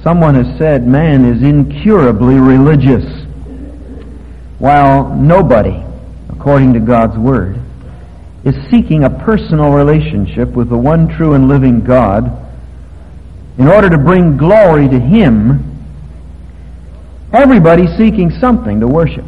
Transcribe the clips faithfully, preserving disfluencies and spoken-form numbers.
Someone has said man is incurably religious, while nobody, according to God's Word, is seeking a personal relationship with the one true and living God in order to bring glory to Him. Everybody's seeking something to worship.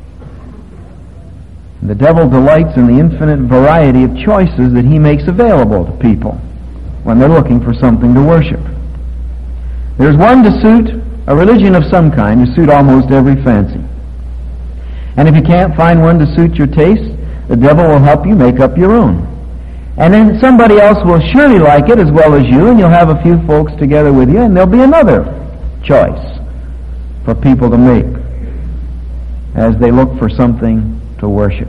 The devil delights in the infinite variety of choices that he makes available to people when they're looking for something to worship. There's one to suit, a religion of some kind, to suit almost every fancy. And if you can't find one to suit your taste, the devil will help you make up your own. And then somebody else will surely like it as well as you, and you'll have a few folks together with you, and there'll be another choice for people to make as they look for something to worship.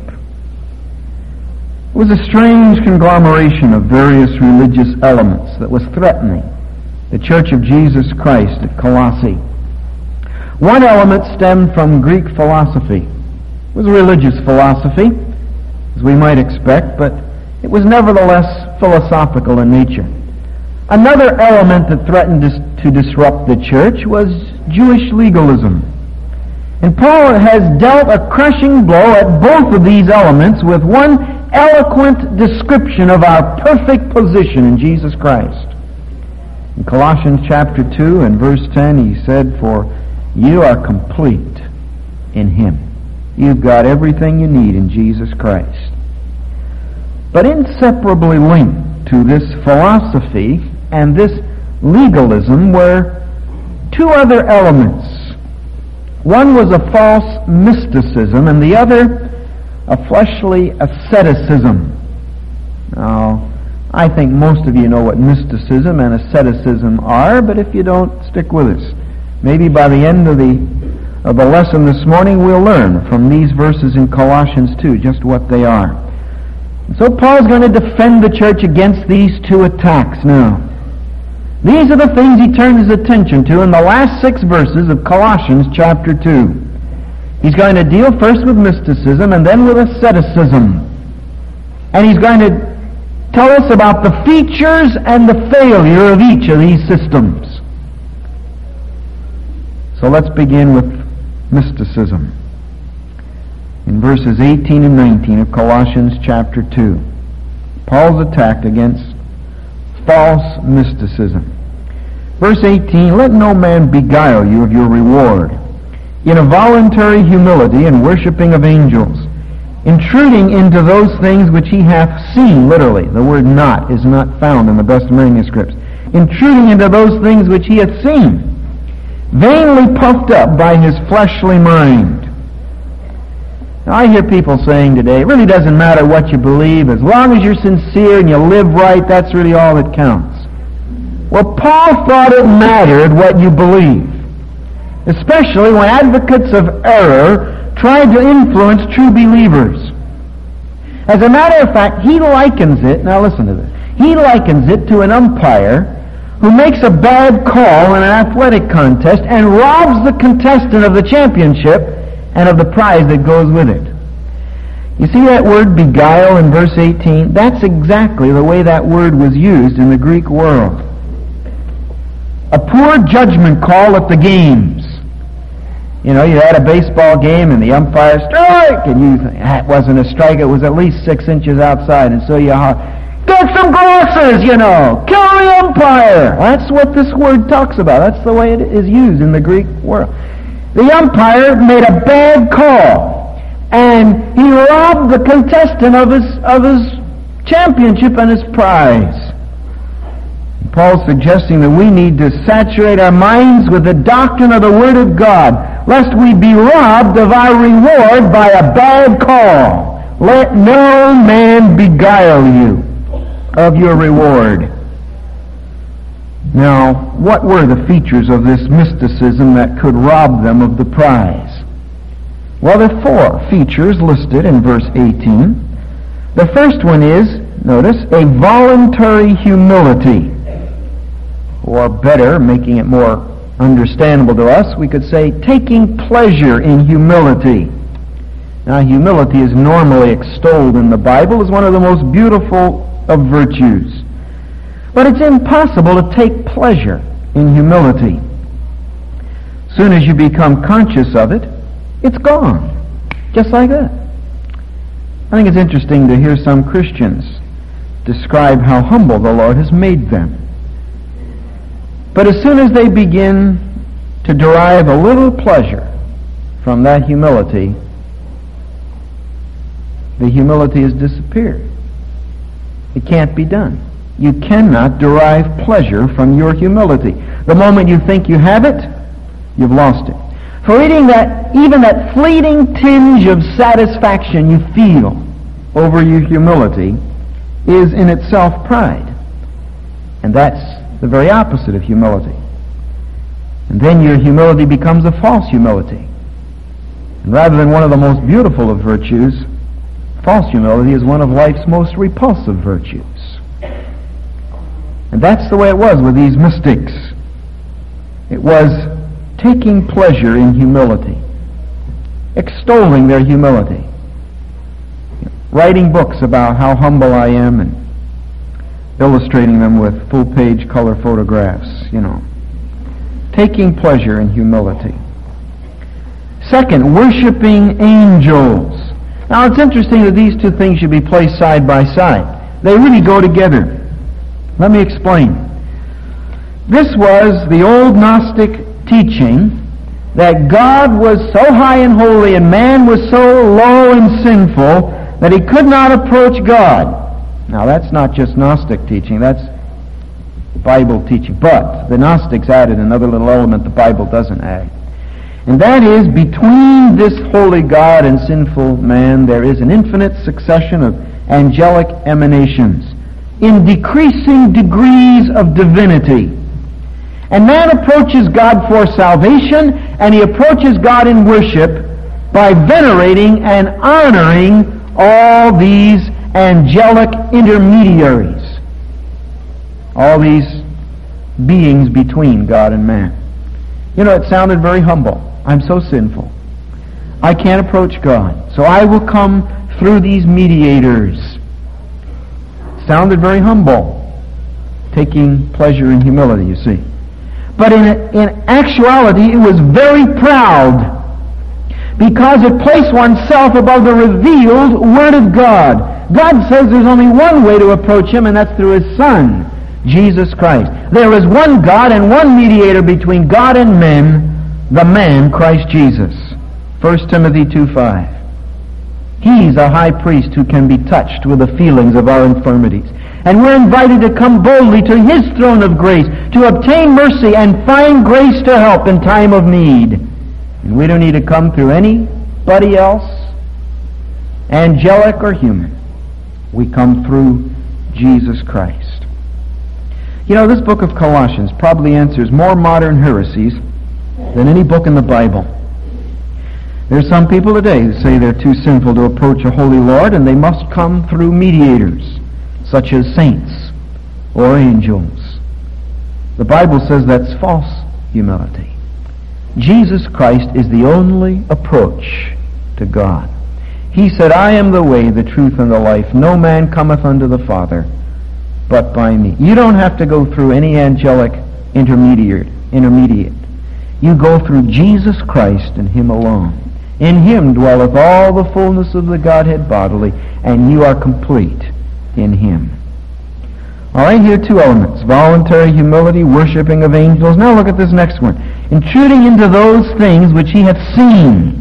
It was a strange conglomeration of various religious elements that was threatening the Church of Jesus Christ at Colossae. One element stemmed from Greek philosophy. It was a religious philosophy, as we might expect, but it was nevertheless philosophical in nature. Another element that threatened to disrupt the church was Jewish legalism. And Paul has dealt a crushing blow at both of these elements with one eloquent description of our perfect position in Jesus Christ. In Colossians chapter two and verse ten, he said, "For you are complete in Him." You've got everything you need in Jesus Christ. But inseparably linked to this philosophy and this legalism were two other elements. One was a false mysticism, and the other a fleshly asceticism. Now, I think most of you know what mysticism and asceticism are, but if you don't, stick with us. Maybe by the end of the of the lesson this morning, we'll learn from these verses in Colossians two just what they are. And so Paul's going to defend the church against these two attacks now. These are the things he turns his attention to in the last six verses of Colossians chapter two. He's going to deal first with mysticism and then with asceticism. And he's going to tell us about the features and the failure of each of these systems. So let's begin with mysticism. In verses eighteen and nineteen of Colossians chapter two, Paul's attack against false mysticism. Verse eighteen, "Let no man beguile you of your reward, in a voluntary humility and worshipping of angels, intruding into those things which he hath seen," literally, the word "not" is not found in the best manuscripts, "intruding into those things which he hath seen, vainly puffed up by his fleshly mind." Now, I hear people saying today, it really doesn't matter what you believe, as long as you're sincere and you live right, that's really all that counts. Well, Paul thought it mattered what you believe, especially when advocates of error tried to influence true believers. As a matter of fact, he likens it, now listen to this, he likens it to an umpire who makes a bad call in an athletic contest and robs the contestant of the championship and of the prize that goes with it. You see that word beguile in verse eighteen? That's exactly the way that word was used in the Greek world. A poor judgment call at the games. You know, you had a baseball game and the umpire, "Strike!" and you think, that wasn't a strike, it was at least six inches outside, and so you holler, "Get some glasses, you know! Kill the umpire!" That's what this word talks about. That's the way it is used in the Greek world. The umpire made a bad call, and he robbed the contestant of his of his championship and his prize. Paul's suggesting that we need to saturate our minds with the doctrine of the Word of God, lest we be robbed of our reward by a bad call. Let no man beguile you of your reward. Now, what were the features of this mysticism that could rob them of the prize? Well, there are four features listed in verse eighteen. The first one is, notice, a voluntary humility. Or better, making it more understandable to us, we could say taking pleasure in humility. Now, humility is normally extolled in the Bible as one of the most beautiful of virtues. But it's impossible to take pleasure in humility. soon as you become conscious of it, it's gone. Just like that. I think it's interesting to hear some Christians describe how humble the Lord has made them. But as soon as they begin to derive a little pleasure from that humility, the humility has disappeared. It can't be done. You cannot derive pleasure from your humility. The moment you think you have it, you've lost it. For eating that, even that fleeting tinge of satisfaction you feel over your humility is in itself pride. And that's the very opposite of humility. And then your humility becomes a false humility. And rather than one of the most beautiful of virtues, false humility is one of life's most repulsive virtues. And that's the way it was with these mystics. It was taking pleasure in humility, extolling their humility, writing books about how humble I am and illustrating them with full-page color photographs, you know. Taking pleasure in humility. Second, worshiping angels. Now, it's interesting that these two things should be placed side by side. They really go together. Let me explain. This was the old Gnostic teaching that God was so high and holy and man was so low and sinful that he could not approach God. Now, that's not just Gnostic teaching, that's Bible teaching. But the Gnostics added another little element the Bible doesn't add. And that is, between this holy God and sinful man, there is an infinite succession of angelic emanations in decreasing degrees of divinity. And man approaches God for salvation, and he approaches God in worship by venerating and honoring all these angelic intermediaries, all these beings between God and man. You know, it sounded very humble. I'm so sinful. I can't approach God, so I will come through these mediators. It sounded very humble, taking pleasure in humility, you see. But in, in actuality, it was very proud, because it placed oneself above the revealed Word of God. God says there's only one way to approach Him, and that's through His Son, Jesus Christ. There is one God and one mediator between God and men, the man, Christ Jesus. First Timothy two five. He's a high priest who can be touched with the feelings of our infirmities. And we're invited to come boldly to His throne of grace to obtain mercy and find grace to help in time of need. And we don't need to come through anybody else, angelic or human. We come through Jesus Christ. You know, this book of Colossians probably answers more modern heresies than any book in the Bible. There's some people today who say they're too sinful to approach a holy Lord, and they must come through mediators, such as saints or angels. The Bible says that's false humility. Jesus Christ is the only approach to God. He said, I am the way, the truth, and the life. No man cometh unto the Father but by me. You don't have to go through any angelic intermediate. intermediate. You go through Jesus Christ and Him alone. In Him dwelleth all the fullness of the Godhead bodily, and you are complete in Him. All right, here are two elements. Voluntary humility, worshiping of angels. Now look at this next one. Intruding into those things which he hath seen.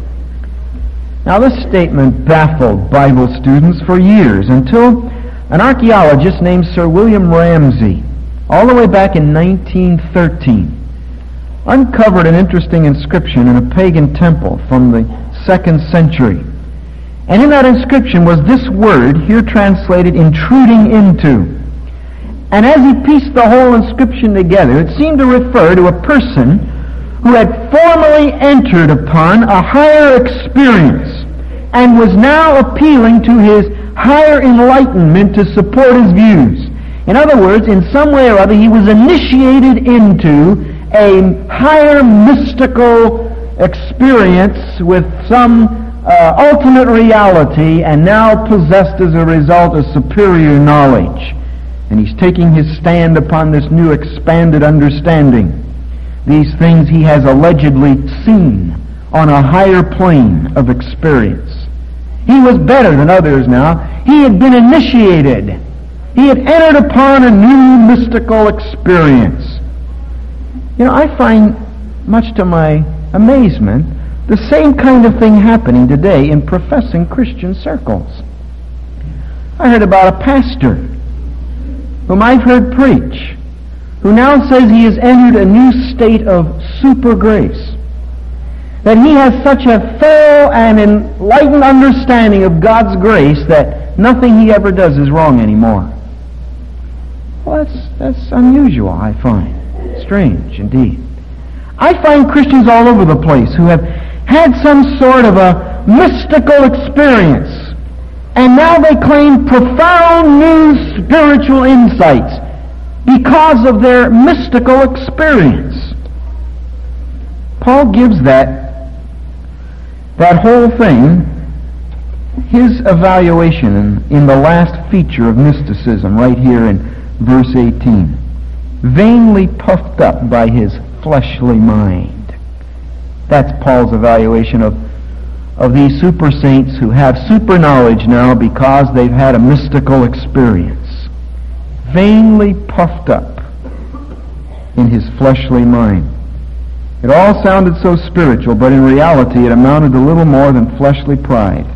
Now this statement baffled Bible students for years, until an archaeologist named Sir William Ramsay, all the way back in nineteen thirteen, uncovered an interesting inscription in a pagan temple from the second century. And in that inscription was this word, here translated, intruding into. And as he pieced the whole inscription together, it seemed to refer to a person who had formerly entered upon a higher experience and was now appealing to his higher enlightenment to support his views. In other words, in some way or other, he was initiated into a higher mystical experience with some uh, ultimate reality, and now possessed as a result of superior knowledge. And he's taking his stand upon this new expanded understanding. these things he has allegedly seen on a higher plane of experience. He was better than others now. He had been initiated. He had entered upon a new mystical experience. You know, I find, much to my amazement, the same kind of thing happening today in professing Christian circles. I heard about a pastor whom I've heard preach, who now says he has entered a new state of super grace, that he has such a thorough and enlightened understanding of God's grace that nothing he ever does is wrong anymore. Well, that's, that's unusual, I find. Strange, indeed. I find Christians all over the place who have had some sort of a mystical experience, and now they claim profound new spiritual insights because of their mystical experience. Paul gives that, that whole thing his evaluation in, in the last feature of mysticism right here in verse eighteen. Vainly puffed up by his fleshly mind. That's Paul's evaluation of, of these super saints who have super knowledge now because they've had a mystical experience. Vainly puffed up in his fleshly mind. It all sounded so spiritual, but in reality it amounted to little more than fleshly pride.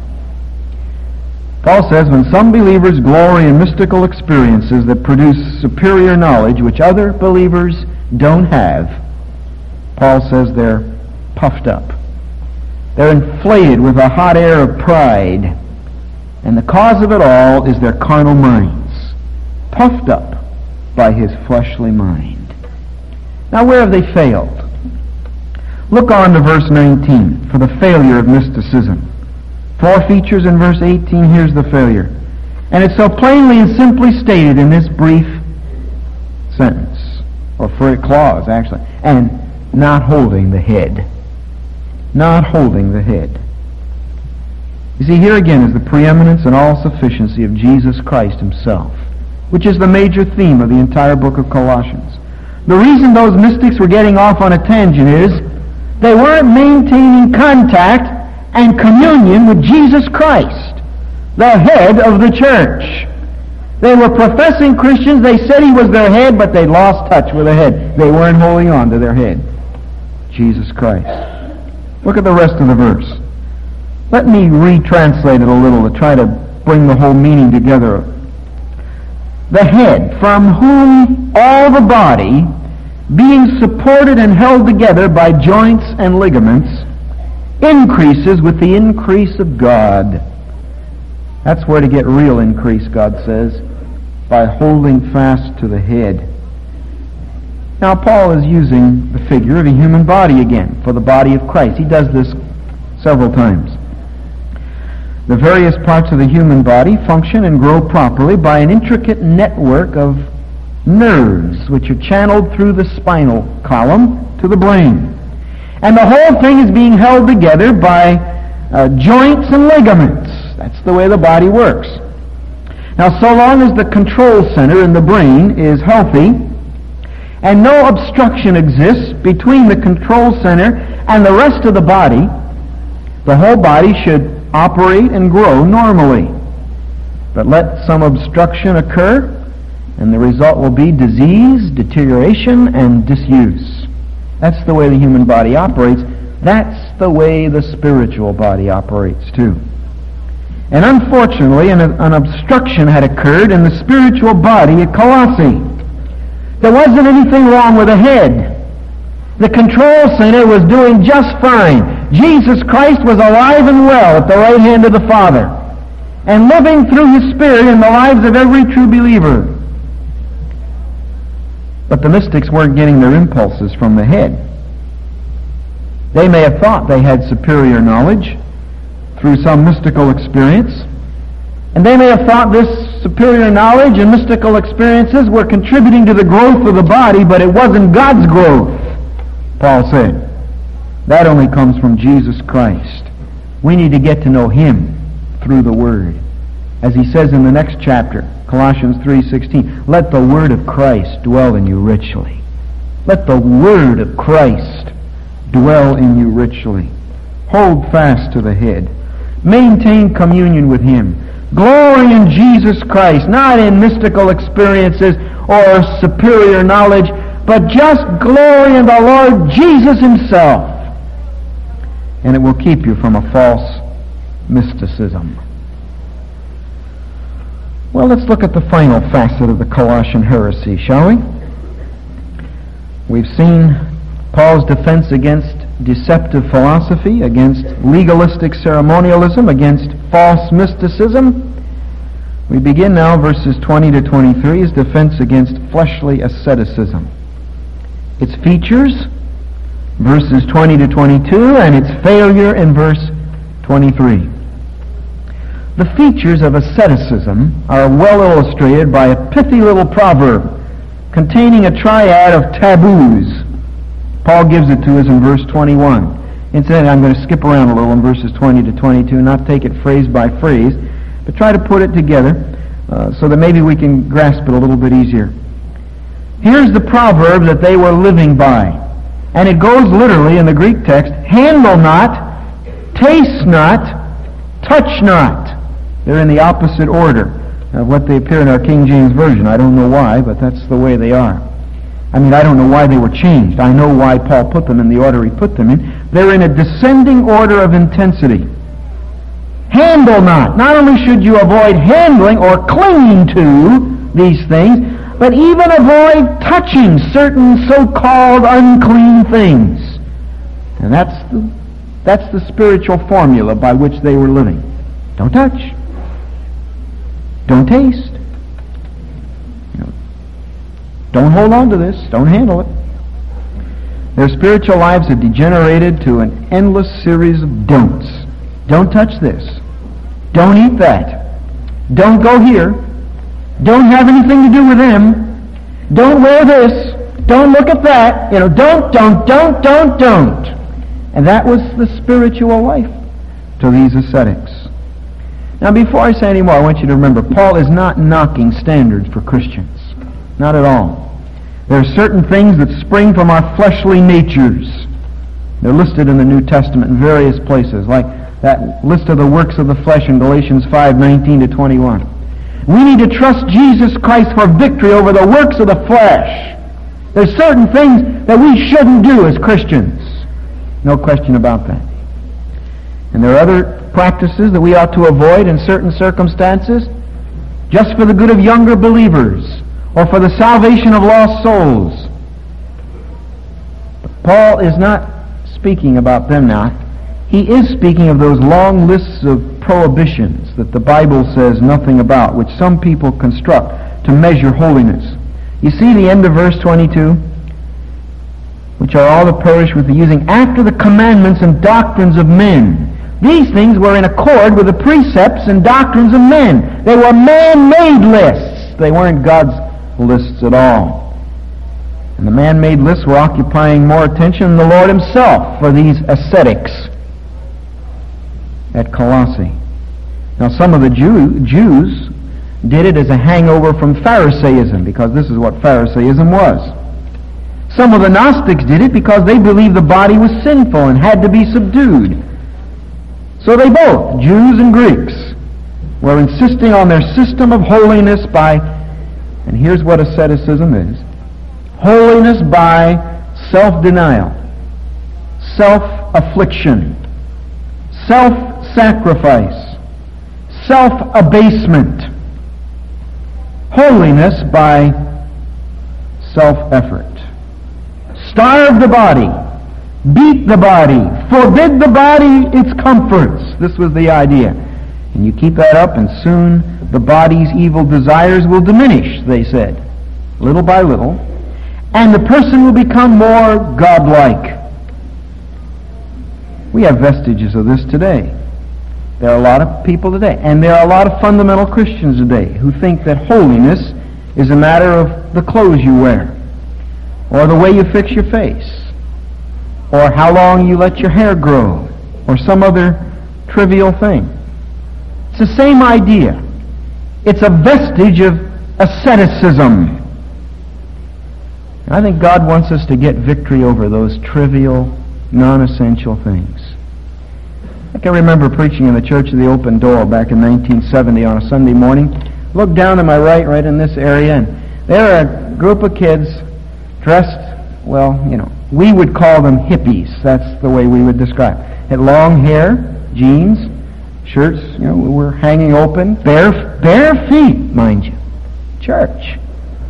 Paul says when some believers glory in mystical experiences that produce superior knowledge which other believers don't have, Paul says they're puffed up. They're inflated with a hot air of pride, and the cause of it all is their carnal minds, puffed up by his fleshly mind. Now where have they failed? Look on to verse nineteen for the failure of mysticism. Four features in verse eighteen, here's the failure. And it's so plainly and simply stated in this brief sentence, or for a clause actually, and not holding the head. Not holding the head. You see, here again is the preeminence and all-sufficiency of Jesus Christ himself, which is the major theme of the entire book of Colossians. The reason those mystics were getting off on a tangent is they weren't maintaining contact and communion with Jesus Christ, the head of the church. They were professing Christians. They said he was their head, but they lost touch with the head. They weren't holding on to their head, Jesus Christ. Look at the rest of the verse. Let me retranslate it a little to try to bring the whole meaning together. The head, from whom all the body, being supported and held together by joints and ligaments, increases with the increase of God. That's where to get real increase, God says, by holding fast to the head. Now, Paul is using the figure of a human body again for the body of Christ. He does this several times. The various parts of the human body function and grow properly by an intricate network of nerves which are channeled through the spinal column to the brain. And the whole thing is being held together by uh, joints and ligaments. That's the way the body works. Now, so long as the control center in the brain is healthy and no obstruction exists between the control center and the rest of the body, the whole body should operate and grow normally. But let some obstruction occur, and the result will be disease, deterioration, and disuse. That's the way the human body operates. That's the way the spiritual body operates too. And unfortunately, an, an obstruction had occurred in the spiritual body at Colossae. There wasn't anything wrong with the head. The control center was doing just fine. Jesus Christ was alive and well at the right hand of the Father, and living through his Spirit in the lives of every true believer. But the mystics weren't getting their impulses from the head. They may have thought they had superior knowledge through some mystical experience, and they may have thought this superior knowledge and mystical experiences were contributing to the growth of the body, but it wasn't God's growth, Paul said. That only comes from Jesus Christ. We need to get to know him through the Word. As he says in the next chapter, Colossians three sixteen, let the Word of Christ dwell in you richly. Let the Word of Christ dwell in you richly. Hold fast to the head. Maintain communion with Him. Glory in Jesus Christ, not in mystical experiences or superior knowledge, but just glory in the Lord Jesus Himself. And it will keep you from a false mysticism. Well, let's look at the final facet of the Colossian heresy, shall we? We've seen Paul's defense against deceptive philosophy, against legalistic ceremonialism, against false mysticism. We begin now, verses twenty to twenty-three, his defense against fleshly asceticism. Its features, verses twenty to twenty-two, and its failure in verse twenty-three. The features of asceticism are well illustrated by a pithy little proverb containing a triad of taboos. Paul gives it to us in verse twenty-one. Incidentally, I'm going to skip around a little in verses twenty to twenty-two, not take it phrase by phrase, but try to put it together uh, so that maybe we can grasp it a little bit easier. Here's the proverb that they were living by, and it goes literally in the Greek text, handle not, taste not, touch not. They're in the opposite order of what they appear in our King James Version. I don't know why, but that's the way they are. I mean, I don't know why they were changed. I know why Paul put them in the order he put them in. They're in a descending order of intensity. Handle not. Not only should you avoid handling or clinging to these things, but even avoid touching certain so-called unclean things. And that's the, that's the spiritual formula by which they were living. Don't touch. Don't taste. You know, don't hold on to this. Don't handle it. Their spiritual lives had degenerated to an endless series of don'ts. Don't touch this. Don't eat that. Don't go here. Don't have anything to do with them. Don't wear this. Don't look at that. You know, don't, don't, don't, don't, don't. And that was the spiritual life to these ascetics. Now, before I say any more, I want you to remember, Paul is not knocking standards for Christians. Not at all. There are certain things that spring from our fleshly natures. They're listed in the New Testament in various places, like that list of the works of the flesh in Galatians five, nineteen to twenty-one. We need to trust Jesus Christ for victory over the works of the flesh. There's certain things that we shouldn't do as Christians. No question about that. And there are other practices that we ought to avoid in certain circumstances, just for the good of younger believers or for the salvation of lost souls. But Paul is not speaking about them now. He is speaking of those long lists of prohibitions that the Bible says nothing about, which some people construct to measure holiness. You see the end of verse twenty-two? Which are all to perish with the using after the commandments and doctrines of men. These things were in accord with the precepts and doctrines of men. They were man-made lists. They weren't God's lists at all. And the man-made lists were occupying more attention than the Lord Himself for these ascetics at Colossae. Now, some of the Jew, Jews did it as a hangover from Pharisaism, because this is what Pharisaism was. Some of the Gnostics did it because they believed the body was sinful and had to be subdued. So they both, Jews and Greeks, were insisting on their system of holiness by, and here's what asceticism is, holiness by self-denial, self-affliction, self-sacrifice, self-abasement, holiness by self-effort. Starve the body, beat the body, forbid the body its comforts. This was the idea. And you keep that up and soon the body's evil desires will diminish, they said, little by little, and the person will become more godlike. We have vestiges of this today. There are a lot of people today, and there are a lot of fundamental Christians today who think that holiness is a matter of the clothes you wear, or the way you fix your face, or how long you let your hair grow, or some other trivial thing. It's the same idea. It's a vestige of asceticism. I think God wants us to get victory over those trivial, non-essential things. I can remember preaching in the Church of the Open Door back in nineteen seventy on a Sunday morning. Look down to my right, right in this area, and there are a group of kids dressed, well, you know, we would call them hippies. That's the way we would describe it. Had long hair, jeans, shirts, you know, were hanging open, bare, bare feet, mind you. Church.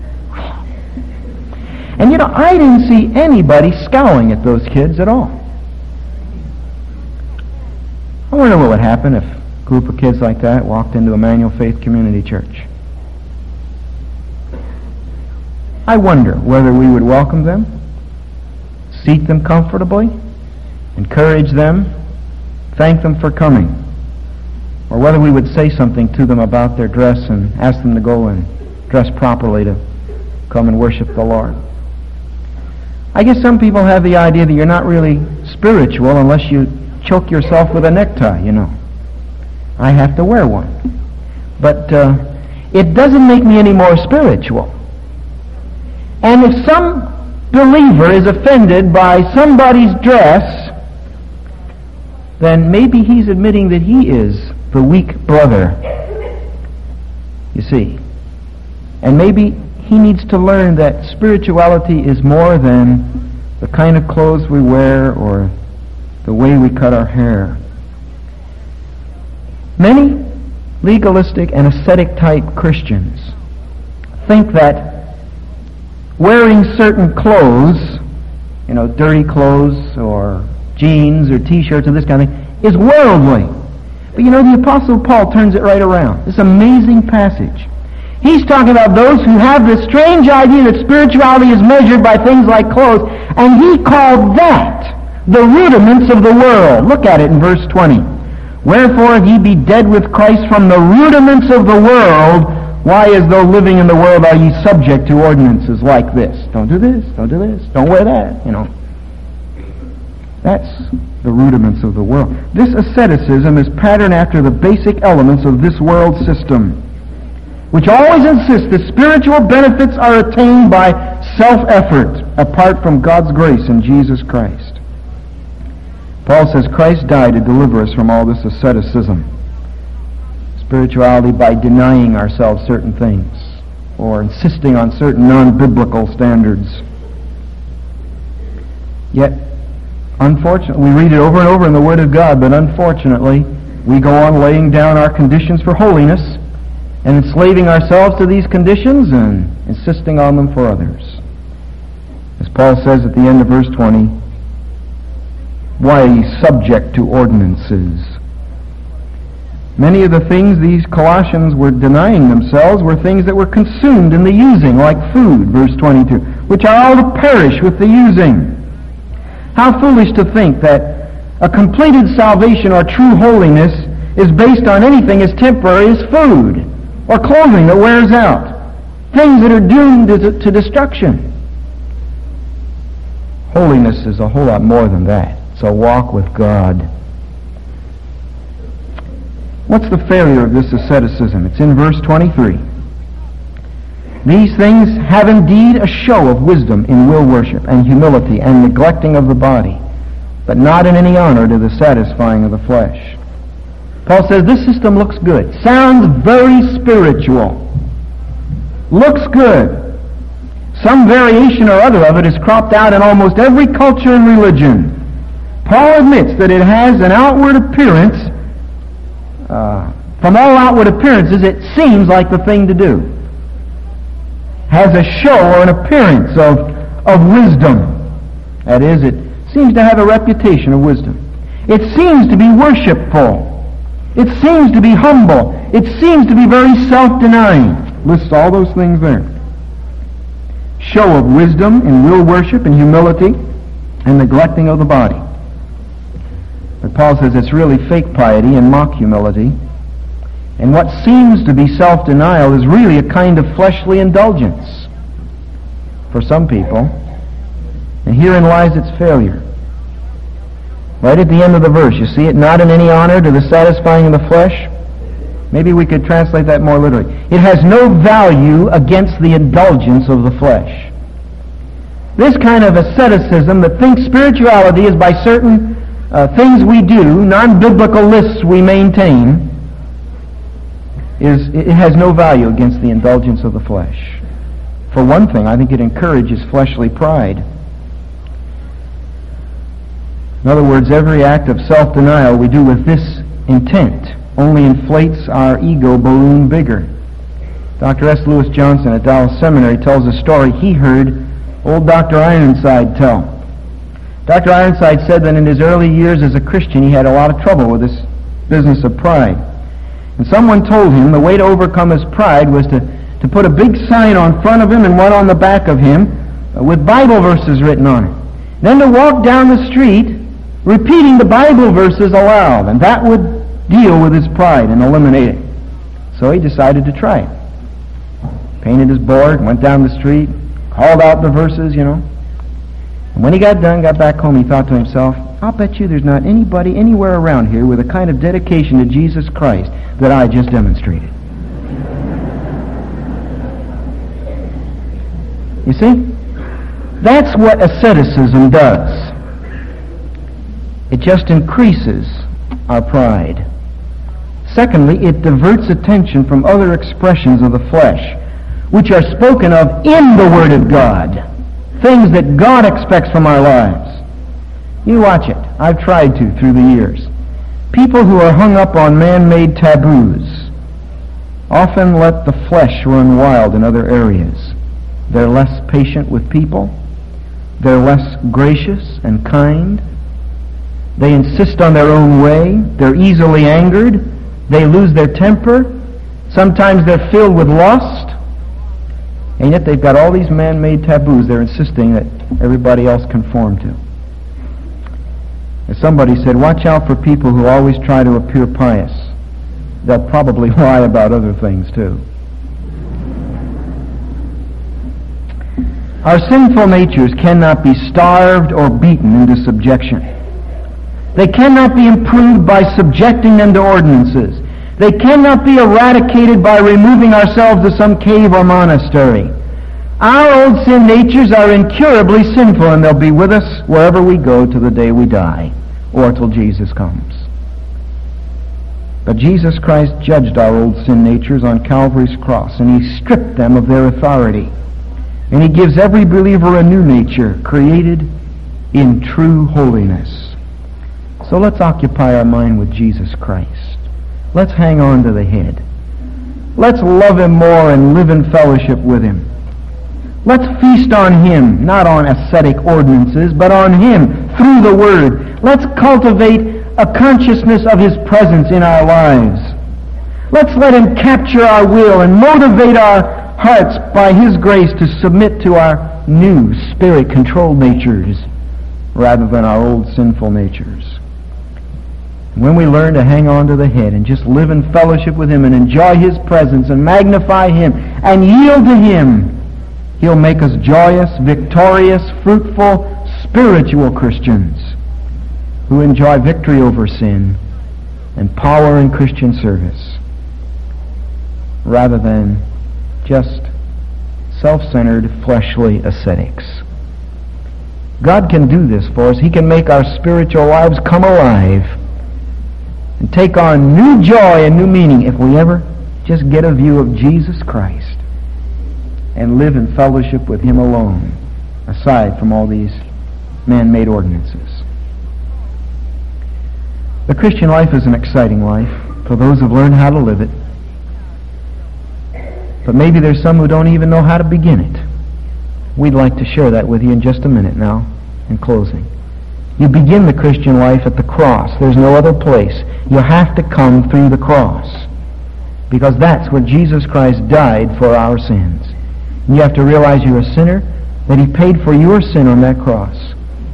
And you know, I didn't see anybody scowling at those kids at all. I wonder what would happen if a group of kids like that walked into Emmanuel Faith Community Church. I wonder whether we would welcome them, seat them comfortably, encourage them, thank them for coming, or whether we would say something to them about their dress and ask them to go and dress properly to come and worship the Lord. I guess some people have the idea that you're not really spiritual unless you choke yourself with a necktie, you know. I have to wear one. But uh, it doesn't make me any more spiritual. And if some believer is offended by somebody's dress, then maybe he's admitting that he is the weak brother. You see. And maybe he needs to learn that spirituality is more than the kind of clothes we wear or the way we cut our hair. Many legalistic and ascetic type Christians think that wearing certain clothes, you know, dirty clothes or jeans or t-shirts or this kind of thing, is worldly. But you know, the Apostle Paul turns it right around. This amazing passage. He's talking about those who have this strange idea that spirituality is measured by things like clothes, and he called that the rudiments of the world. Look at it in verse twenty. Wherefore, if ye be dead with Christ from the rudiments of the world, why, as though living in the world, are ye subject to ordinances like this? Don't do this, don't do this, don't wear that, you know. That's the rudiments of the world. This asceticism is patterned after the basic elements of this world system, which always insists that spiritual benefits are attained by self-effort apart from God's grace in Jesus Christ. Paul says Christ died to deliver us from all this asceticism. Spirituality by denying ourselves certain things or insisting on certain non-biblical standards. Yet, unfortunately, we read it over and over in the Word of God, but unfortunately, we go on laying down our conditions for holiness and enslaving ourselves to these conditions and insisting on them for others. As Paul says at the end of verse twenty, why are ye subject to ordinances? Many of the things these Colossians were denying themselves were things that were consumed in the using, like food, verse twenty-two, which are all to perish with the using. How foolish to think that a completed salvation or true holiness is based on anything as temporary as food or clothing that wears out, things that are doomed to, to destruction. Holiness is a whole lot more than that. It's a walk with God. What's the failure of this asceticism? It's in verse twenty-three. These things have indeed a show of wisdom in will worship and humility and neglecting of the body, but not in any honor to the satisfying of the flesh. Paul says this system looks good, sounds very spiritual, looks good. Some variation or other of it is cropped out in almost every culture and religion. Paul admits that it has an outward appearance. Uh, from all outward appearances, it seems like the thing to do. Has a show or an appearance of, of wisdom. That is, it seems to have a reputation of wisdom. It seems to be worshipful. It seems to be humble. It seems to be very self-denying. Lists all those things there. Show of wisdom in will worship and humility and neglecting of the body. But Paul says it's really fake piety and mock humility. And what seems to be self-denial is really a kind of fleshly indulgence for some people. And herein lies its failure. Right at the end of the verse, you see it, not in any honor to the satisfying of the flesh. Maybe we could translate that more literally. It has no value against the indulgence of the flesh. This kind of asceticism that thinks spirituality is by certain uh, things we do, non-biblical lists we maintain, is it has no value against the indulgence of the flesh. For one thing, I think it encourages fleshly pride. In other words, every act of self-denial we do with this intent only inflates our ego balloon bigger. Doctor S. Lewis Johnson at Dallas Seminary tells a story he heard old Doctor Ironside tell. Doctor Ironside said that in his early years as a Christian he had a lot of trouble with this business of pride. And someone told him the way to overcome his pride was to, to put a big sign on front of him and one on the back of him uh, with Bible verses written on it. Then to walk down the street repeating the Bible verses aloud, and that would deal with his pride and eliminate it. So he decided to try it. Painted his board, went down the street, called out the verses, you know. And when he got done, got back home, he thought to himself, I'll bet you there's not anybody anywhere around here with a kind of dedication to Jesus Christ that I just demonstrated. You see? That's what asceticism does. It just increases our pride. Secondly, it diverts attention from other expressions of the flesh, which are spoken of in the Word of God, things that God expects from our lives. You watch it. I've tried to through the years. People who are hung up on man-made taboos often let the flesh run wild in other areas. They're less patient with people. They're less gracious and kind. They insist on their own way. They're easily angered. They lose their temper. Sometimes they're filled with lust. And yet they've got all these man-made taboos they're insisting that everybody else conform to. As somebody said, watch out for people who always try to appear pious. They'll probably lie about other things too. Our sinful natures cannot be starved or beaten into subjection. They cannot be improved by subjecting them to ordinances. They cannot be eradicated by removing ourselves to some cave or monastery. Our old sin natures are incurably sinful, and they'll be with us wherever we go to the day we die, or till Jesus comes. But Jesus Christ judged our old sin natures on Calvary's cross, and He stripped them of their authority. And He gives every believer a new nature, created in true holiness. So let's occupy our mind with Jesus Christ. Let's hang on to the head. Let's love Him more and live in fellowship with Him. Let's feast on Him, not on ascetic ordinances, but on Him through the Word. Let's cultivate a consciousness of His presence in our lives. Let's let Him capture our will and motivate our hearts by His grace to submit to our new Spirit-controlled natures rather than our old sinful natures. When we learn to hang on to the head and just live in fellowship with Him and enjoy His presence and magnify Him and yield to Him, He'll make us joyous, victorious, fruitful, spiritual Christians who enjoy victory over sin and power in Christian service rather than just self-centered, fleshly ascetics. God can do this for us. He can make our spiritual lives come alive and take on new joy and new meaning if we ever just get a view of Jesus Christ and live in fellowship with Him alone, aside from all these man-made ordinances. The Christian life is an exciting life for those who've learned how to live it. But maybe there's some who don't even know how to begin it. We'd like to share that with you in just a minute now, in closing. You begin the Christian life at the cross. There's no other place. You have to come through the cross, because that's where Jesus Christ died for our sins. And you have to realize you're a sinner, that He paid for your sin on that cross.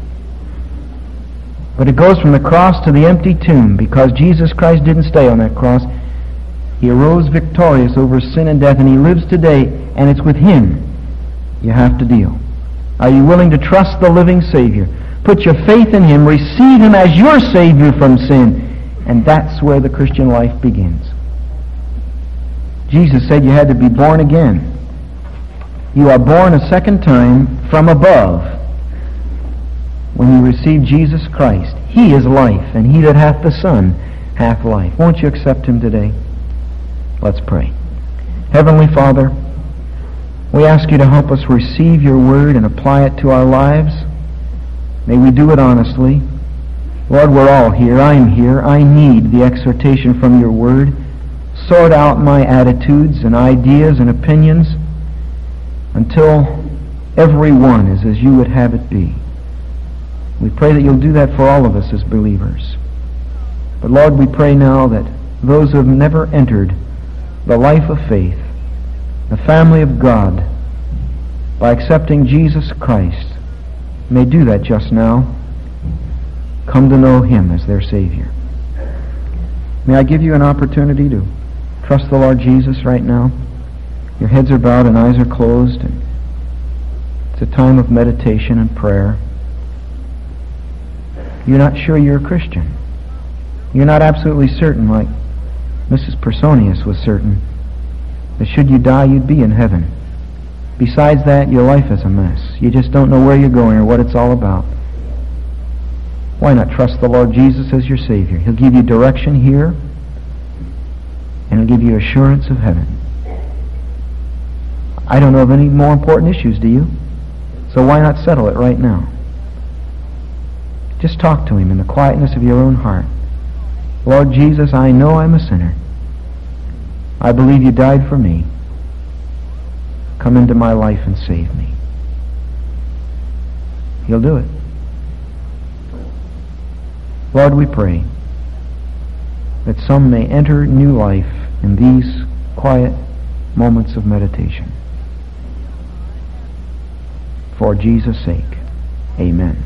But it goes from the cross to the empty tomb, because Jesus Christ didn't stay on that cross. He arose victorious over sin and death, and He lives today, and it's with Him you have to deal. Are you willing to trust the living Savior? Put your faith in Him, receive Him as your Savior from sin, and that's where the Christian life begins. Jesus said you had to be born again. You are born a second time from above when you receive Jesus Christ. He is life, and he that hath the Son hath life. Won't you accept him today? Let's pray. Heavenly Father, we ask you to help us receive your word and apply it to our lives. May we do it honestly. Lord, we're all here. I'm here. I need the exhortation from your word. Sort out my attitudes and ideas and opinions until every one is as you would have it be. We pray that you'll do that for all of us as believers. But Lord, we pray now that those who have never entered the life of faith, the family of God, by accepting Jesus Christ, may do that just now. Come to know him as their Savior. May I give you an opportunity to trust the Lord Jesus right now? Your heads are bowed and eyes are closed, and it's a time of meditation and prayer. You're not sure you're a Christian. You're not absolutely certain, like Missus Personius was certain, that should you die, you'd be in heaven. Besides that, your life is a mess. You just don't know where you're going or what it's all about. Why not trust the Lord Jesus as your Savior? He'll give you direction here, and he'll give you assurance of heaven. I don't know of any more important issues, do you? So why not settle it right now? Just talk to him in the quietness of your own heart. Lord Jesus, I know I'm a sinner. I believe you died for me. Come into my life and save me. He'll do it. Lord, we pray that some may enter new life in these quiet moments of meditation. For Jesus' sake, amen.